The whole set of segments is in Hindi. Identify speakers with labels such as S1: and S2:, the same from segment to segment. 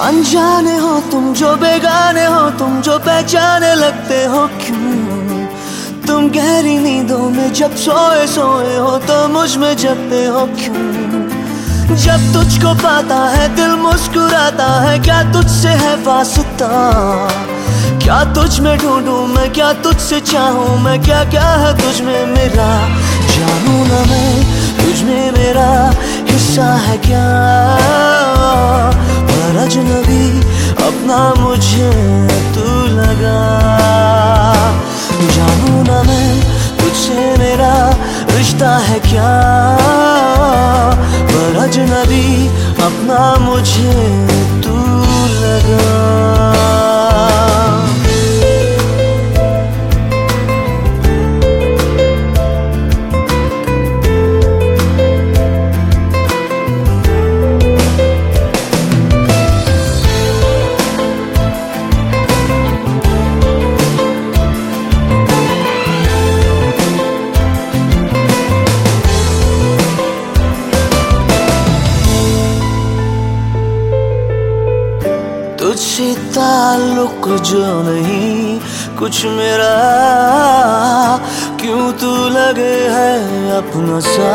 S1: अनजाने हो तुम जो बेगाने हो तुम जो पहचाने लगते हो क्यों? तुम गहरी नींदों में जब सोए सोए हो तो मुझ में जगते हो क्यों? जब तुझको पाता है दिल मुस्कुराता है, क्या तुझसे है वास्ता? क्या तुझ में ढूंढूं मैं, क्या तुझसे चाहूं मैं, क्या क्या है तुझ में मेरा? जानूं ना मैं तुझ में मेरा हिस्सा है क्या? पर अजनबी अपना मुझे तू लगा। जानूं ना मैं तुझसे मेरा रिश्ता है क्या? पर अजनबी अपना मुझे तू लगा। तुझसे ताल्लुक जो नहीं कुछ मेरा, क्यों तू लगे है अपना सा?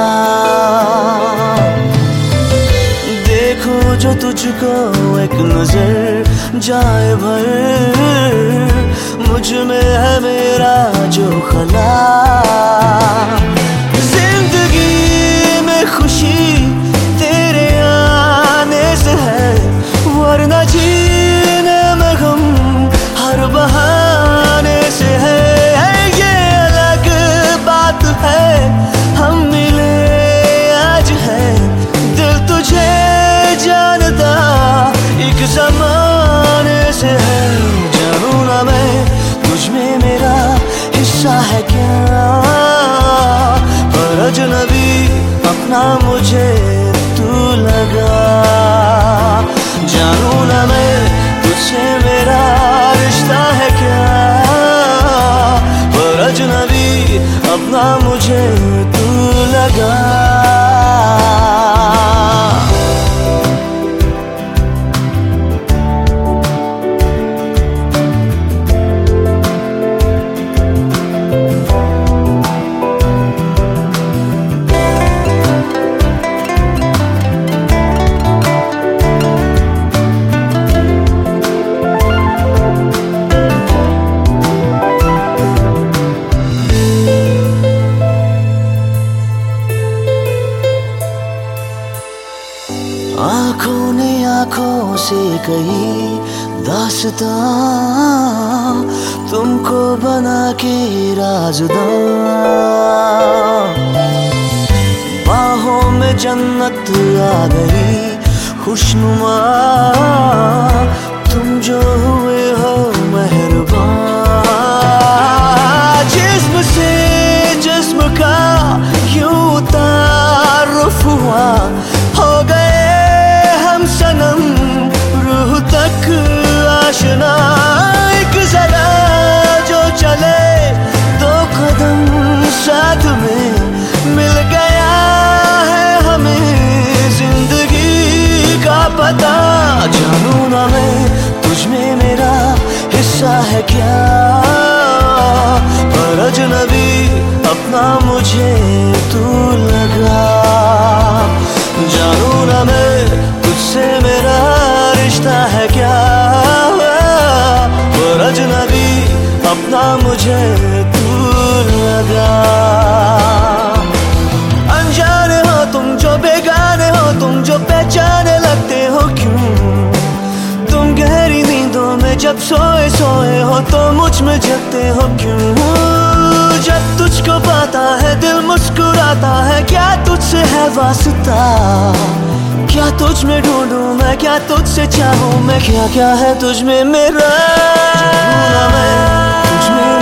S1: देखो जो तुझको एक नजर जाए भर, मुझ में है मेरा जो खला। जिंदगी में खुशी तेरे आने से है, वरना जीने में गम हर बहाने से है। ये अलग बात है हम मिले आज है, दिल तुझे जानता एक ज़माने से है। जानूं ना मैं तुझ में मेरा हिस्सा है क्या? पर अजनबी अपना मुझे तू लगा। जानूं ना मैं तुझसे मेरा रिश्ता है क्या? पर अजनबी अपना मुझे तू लगा। आँखों ने आँखों से कही दास्तां, तुमको बना के राज़दां। बाहों में जन्नत आ गई खुशनुमा, तुम जो हुए हो मेहरबान। जिस्म से जिस्म का क्यों तारुफ हुआ, हो गए हम सनम रूह तक आशना। एक जरा जो चले दो कदम साथ में, मिल गया है हमें जिंदगी का पता। जानूं ना मैं तुझ में मेरा हिस्सा है क्या? पर अजनबी अपना मुझे तू लगा। जानूं ना मैं तुझसे मेरा रिश्ता है क्या? पर अजनबी अपना मुझे तू लगा। अनजाने हो तुम जो बेगाने हो तुम जो पहचाने लगते हो क्यों? तुम गहरी नींदों में जब सोए सोए हो तो मुझ में जगते हो क्यों? जब तुझको पाता है दिल मुस्कुराता है, क्या तुझसे है वास्ता? क्या तुझ में ढूंढूं मैं, क्या तुझसे चाहूं मैं, क्या क्या है तुझ में मेरा? जानूं ना मैं तुझ में